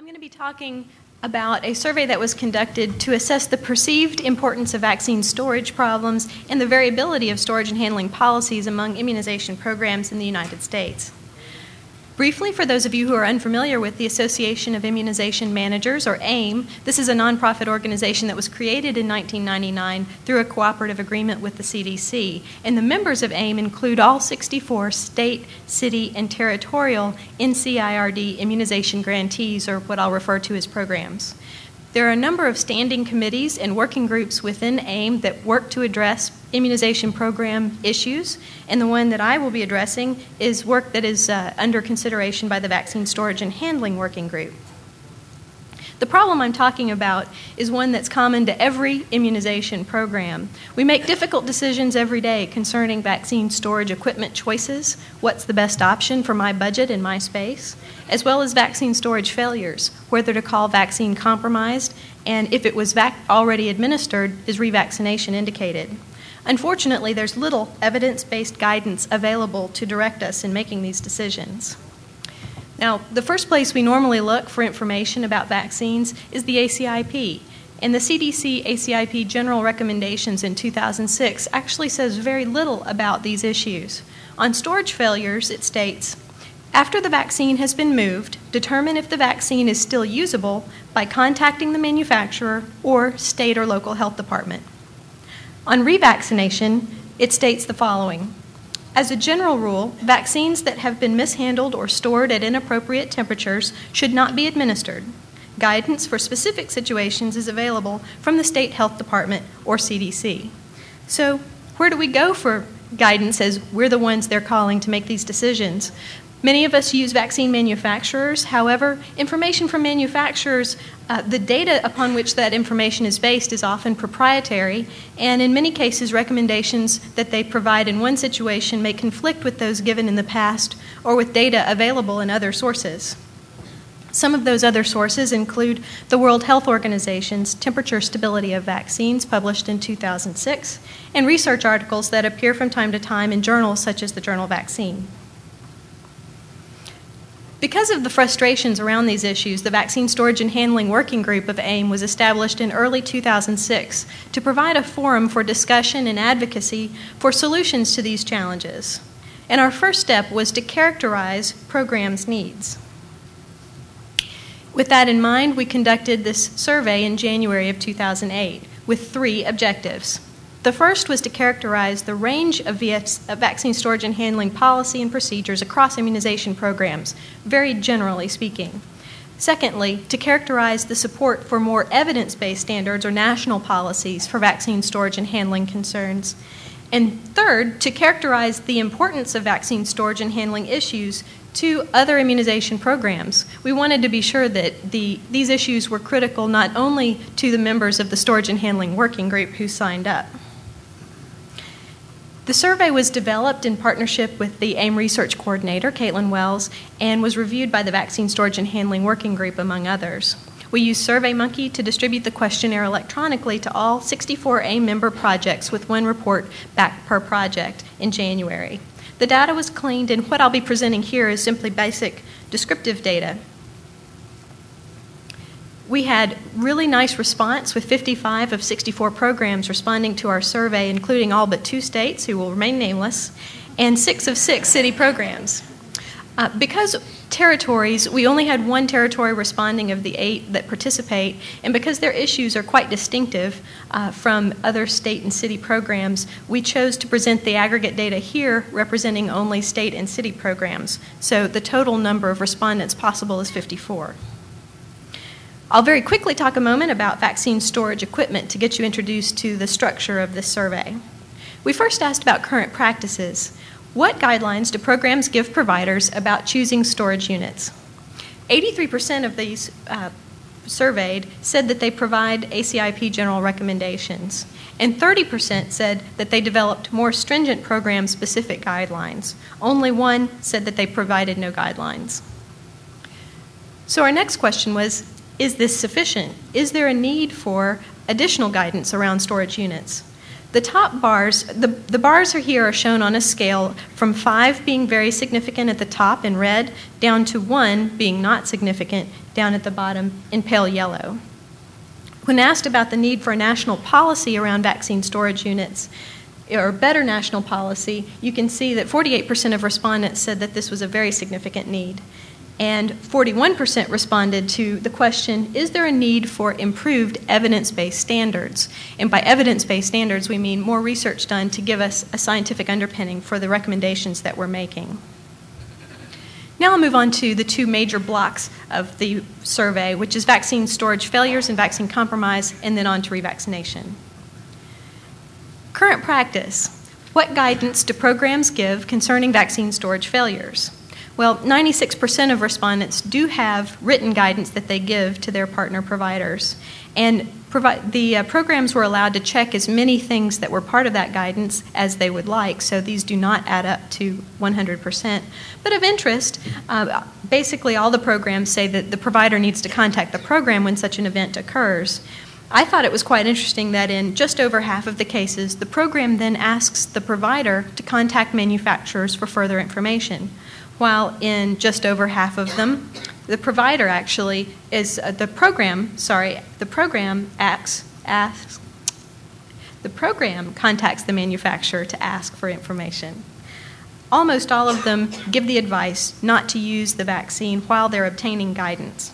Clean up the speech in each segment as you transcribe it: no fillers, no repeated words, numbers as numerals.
I'm going to be talking about a survey that was conducted to assess the perceived importance of vaccine storage problems and the variability of storage and handling policies among immunization programs in the United States. Briefly, for those of you who are unfamiliar with the Association of Immunization Managers, or AIM, this is a nonprofit organization that was created in 1999 through a cooperative agreement with the CDC. And the members of AIM include all 64 state, city, and territorial NCIRD immunization grantees, or what I'll refer to as programs. There are a number of standing committees and working groups within AIM that work to address immunization program issues, and the one that I will be addressing is work that is under consideration by the Vaccine Storage and Handling Working Group. The problem I'm talking about is one that's common to every immunization program. We make difficult decisions every day concerning vaccine storage equipment choices, what's the best option for my budget and my space, as well as vaccine storage failures, whether to call vaccine compromised, and if it was already administered, is revaccination indicated. Unfortunately, there's little evidence-based guidance available to direct us in making these decisions. Now, the first place we normally look for information about vaccines is the ACIP. And the CDC ACIP General Recommendations in 2006 actually says very little about these issues. On storage failures, it states, after the vaccine has been moved, determine if the vaccine is still usable by contacting the manufacturer or state or local health department. On revaccination, it states the following. As a general rule, vaccines that have been mishandled or stored at inappropriate temperatures should not be administered. Guidance for specific situations is available from the state health department or CDC. So, where do we go for guidance as we're the ones they're calling to make these decisions? Many of us use vaccine manufacturers. However, information from manufacturers, the data upon which that information is based is often proprietary, and in many cases, recommendations that they provide in one situation may conflict with those given in the past or with data available in other sources. Some of those other sources include the World Health Organization's Temperature Stability of Vaccines, published in 2006, and research articles that appear from time to time in journals such as the journal Vaccine. Because of the frustrations around these issues, the Vaccine Storage and Handling Working Group of AIM was established in early 2006 to provide a forum for discussion and advocacy for solutions to these challenges. And our first step was to characterize programs' needs. With that in mind, we conducted this survey in January of 2008 with 3 objectives. The first was to characterize the range of vaccine storage and handling policy and procedures across immunization programs, very generally speaking. Secondly, to characterize the support for more evidence-based standards or national policies for vaccine storage and handling concerns. And third, to characterize the importance of vaccine storage and handling issues to other immunization programs. We wanted to be sure that these issues were critical not only to the members of the Storage and Handling Working Group who signed up. The survey was developed in partnership with the AIM Research Coordinator, Caitlin Wells, and was reviewed by the Vaccine Storage and Handling Working Group, among others. We used SurveyMonkey to distribute the questionnaire electronically to all 64 AIM member projects with 1 report back per project in January. The data was cleaned, and what I'll be presenting here is simply basic descriptive data. We had really nice response with 55 of 64 programs responding to our survey, including all but 2 states who will remain nameless, and 6 of 6 city programs. Because territories, we only had 1 territory responding of the 8 that participate, and because their issues are quite distinctive from other state and city programs, we chose to present the aggregate data here representing only state and city programs. So the total number of respondents possible is 54. I'll very quickly talk a moment about vaccine storage equipment to get you introduced to the structure of this survey. We first asked about current practices. What guidelines do programs give providers about choosing storage units? 83% of these surveyed said that they provide ACIP general recommendations, and 30% said that they developed more stringent program-specific guidelines. Only 1 said that they provided no guidelines. So our next question was, is this sufficient? Is there a need for additional guidance around storage units? The top bars, the bars here are shown on a scale from 5 being very significant at the top in red, down to 1 being not significant down at the bottom in pale yellow. When asked about the need for a national policy around vaccine storage units, or better national policy, you can see that 48% of respondents said that this was a very significant need. And 41% responded to the question, is there a need for improved evidence-based standards? And by evidence-based standards, we mean more research done to give us a scientific underpinning for the recommendations that we're making. Now I'll move on to the two major blocks of the survey, which is vaccine storage failures and vaccine compromise, and then on to revaccination. Current practice. What guidance do programs give concerning vaccine storage failures? Well, 96% of respondents do have written guidance that they give to their partner providers. And the programs were allowed to check as many things that were part of that guidance as they would like, so these do not add up to 100%. But of interest, basically all the programs say that the provider needs to contact the program when such an event occurs. I thought it was quite interesting that in just over half of the cases, the program then asks the provider to contact manufacturers for further information, while in just over half of them, the provider actually is, the program contacts the manufacturer to ask for information. Almost all of them give the advice not to use the vaccine while they're obtaining guidance.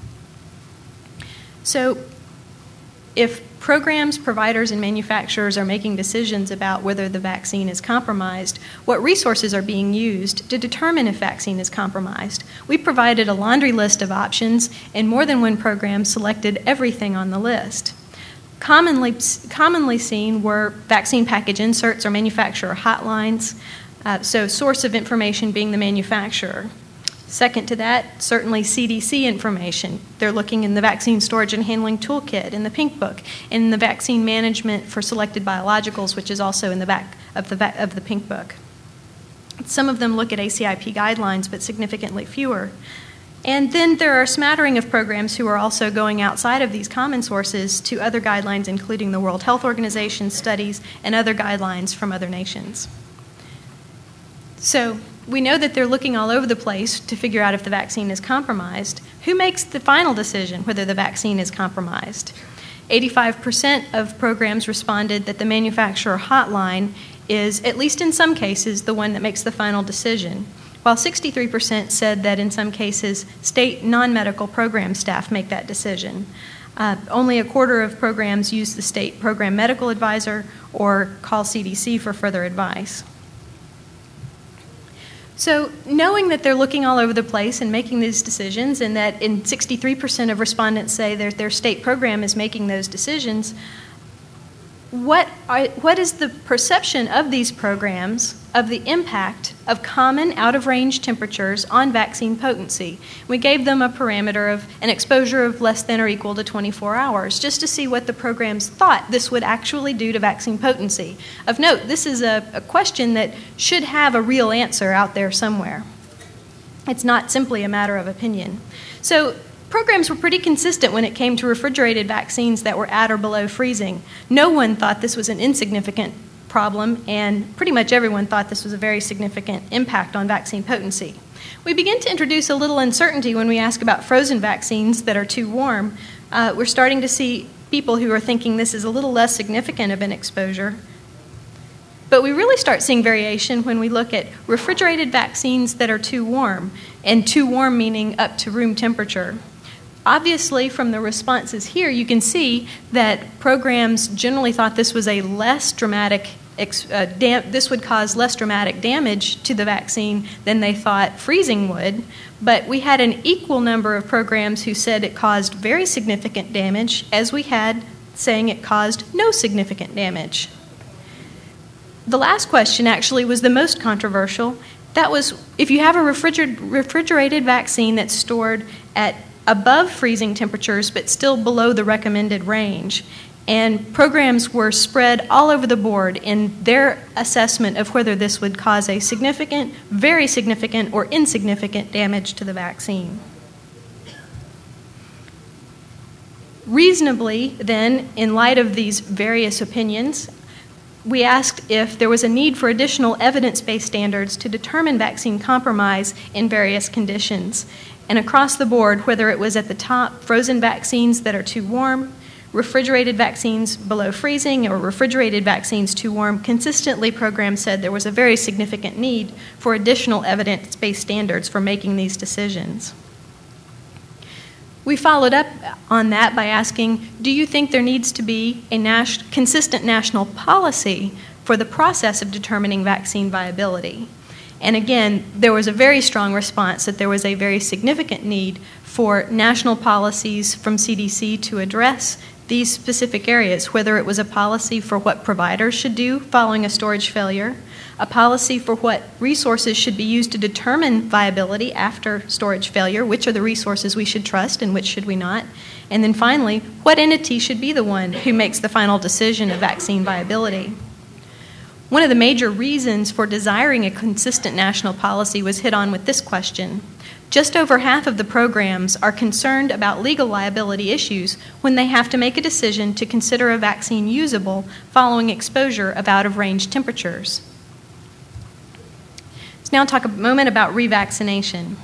So, if programs, providers, and manufacturers are making decisions about whether the vaccine is compromised, what resources are being used to determine if vaccine is compromised? We provided a laundry list of options, and more than one program selected everything on the list. Commonly seen were vaccine package inserts or manufacturer hotlines, so source of information being the manufacturer. Second to that, certainly CDC information. They're looking in the Vaccine Storage and Handling Toolkit, in the Pink Book, in the Vaccine Management for Selected Biologicals, which is also in the back of the Pink Book. Some of them look at ACIP guidelines, but significantly fewer. And then there are a smattering of programs who are also going outside of these common sources to other guidelines, including the World Health Organization studies and other guidelines from other nations. So, we know that they're looking all over the place to figure out if the vaccine is compromised. Who makes the final decision whether the vaccine is compromised? 85% of programs responded that the manufacturer hotline is, at least in some cases, the one that makes the final decision, while 63% said that in some cases, state non-medical program staff make that decision. Only a quarter of programs use the state program medical advisor or call CDC for further advice. So knowing that they're looking all over the place and making these decisions, and that in 63% of respondents say that their state program is making those decisions, what is the perception of these programs of the impact of common out-of-range temperatures on vaccine potency? We gave them a parameter of an exposure of less than or equal to 24 hours, just to see what the programs thought this would actually do to vaccine potency. Of note, this is a question that should have a real answer out there somewhere. It's not simply a matter of opinion. So, programs were pretty consistent when it came to refrigerated vaccines that were at or below freezing. No one thought this was an insignificant problem, and pretty much everyone thought this was a very significant impact on vaccine potency. We begin to introduce a little uncertainty when we ask about frozen vaccines that are too warm. We're starting to see people who are thinking this is a little less significant of an exposure. But we really start seeing variation when we look at refrigerated vaccines that are too warm, and too warm meaning up to room temperature. Obviously, from the responses here, you can see that programs generally thought this was a less dramatic, this would cause less dramatic damage to the vaccine than they thought freezing would. But we had an equal number of programs who said it caused very significant damage, as we had saying it caused no significant damage. The last question actually was the most controversial. That was if you have a refrigerated vaccine that's stored at above freezing temperatures but still below the recommended range. And programs were spread all over the board in their assessment of whether this would cause a significant, very significant, or insignificant damage to the vaccine. Reasonably, then, in light of these various opinions, we asked if there was a need for additional evidence-based standards to determine vaccine compromise in various conditions. And across the board, whether it was at the top, frozen vaccines that are too warm, refrigerated vaccines below freezing, or refrigerated vaccines too warm, consistently programs said there was a very significant need for additional evidence-based standards for making these decisions. We followed up on that by asking, do you think there needs to be a consistent national policy for the process of determining vaccine viability? And again, there was a very strong response that there was a very significant need for national policies from CDC to address these specific areas, whether it was a policy for what providers should do following a storage failure, a policy for what resources should be used to determine viability after storage failure, which are the resources we should trust and which should we not, and then finally, what entity should be the one who makes the final decision of vaccine viability. One of the major reasons for desiring a consistent national policy was hit on with this question. Just over half of the programs are concerned about legal liability issues when they have to make a decision to consider a vaccine usable following exposure of out-of-range temperatures. Let's now talk a moment about revaccination.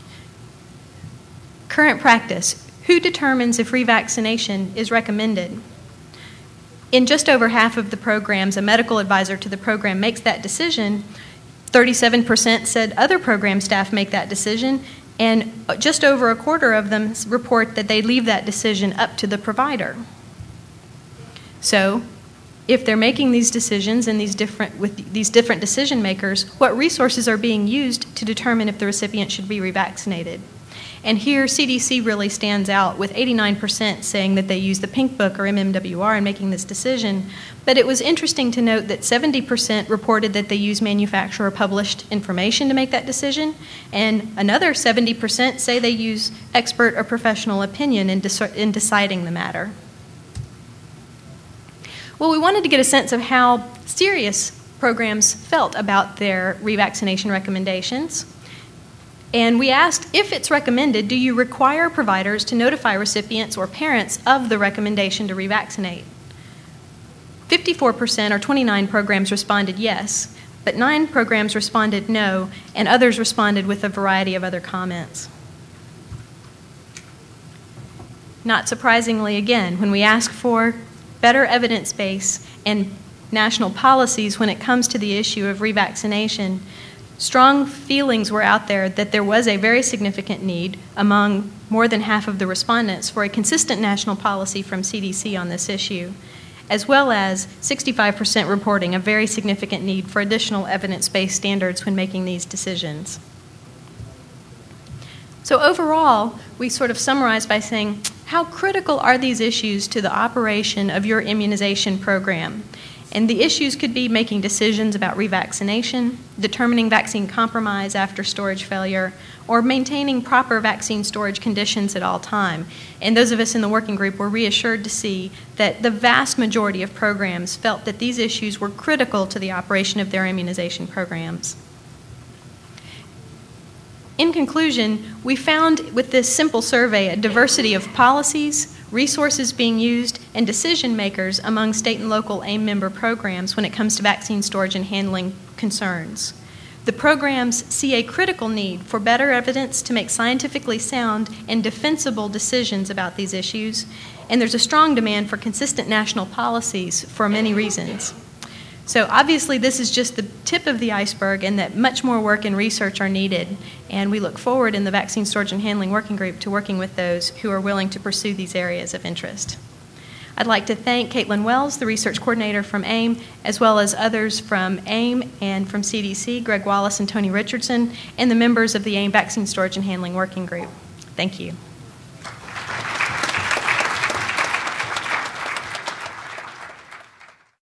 Current practice. Who determines if revaccination is recommended? In just over half of the programs, a medical advisor to the program makes that decision. 37% said other program staff make that decision, and just over a quarter of them report that they leave that decision up to the provider. So, if they're making these decisions and with these different decision makers, what resources are being used to determine if the recipient should be revaccinated? And here, CDC really stands out with 89% saying that they use the Pink Book or MMWR in making this decision. But it was interesting to note that 70% reported that they use manufacturer-published information to make that decision, and another 70% say they use expert or professional opinion in deciding the matter. Well, we wanted to get a sense of how serious programs felt about their revaccination recommendations. And we asked, if it's recommended, do you require providers to notify recipients or parents of the recommendation to revaccinate? 54% or 29 programs responded yes, but 9 programs responded no, and others responded with a variety of other comments. Not surprisingly, again, when we ask for better evidence base and national policies when it comes to the issue of revaccination, strong feelings were out there that there was a very significant need among more than half of the respondents for a consistent national policy from CDC on this issue, as well as 65% reporting a very significant need for additional evidence-based standards when making these decisions. So overall, we sort of summarize by saying, how critical are these issues to the operation of your immunization program? And the issues could be making decisions about revaccination, determining vaccine compromise after storage failure, or maintaining proper vaccine storage conditions at all time. And those of us in the working group were reassured to see that the vast majority of programs felt that these issues were critical to the operation of their immunization programs. In conclusion, we found with this simple survey a diversity of policies, resources being used, and decision makers among state and local AIM member programs when it comes to vaccine storage and handling concerns. The programs see a critical need for better evidence to make scientifically sound and defensible decisions about these issues, and there's a strong demand for consistent national policies for many reasons. So obviously this is just the tip of the iceberg, and that much more work and research are needed, and we look forward in the Vaccine Storage and Handling Working Group to working with those who are willing to pursue these areas of interest. I'd like to thank Caitlin Wells, the research coordinator from AIM, as well as others from AIM and from CDC, Greg Wallace and Tony Richardson, and the members of the AIM Vaccine Storage and Handling Working Group. Thank you.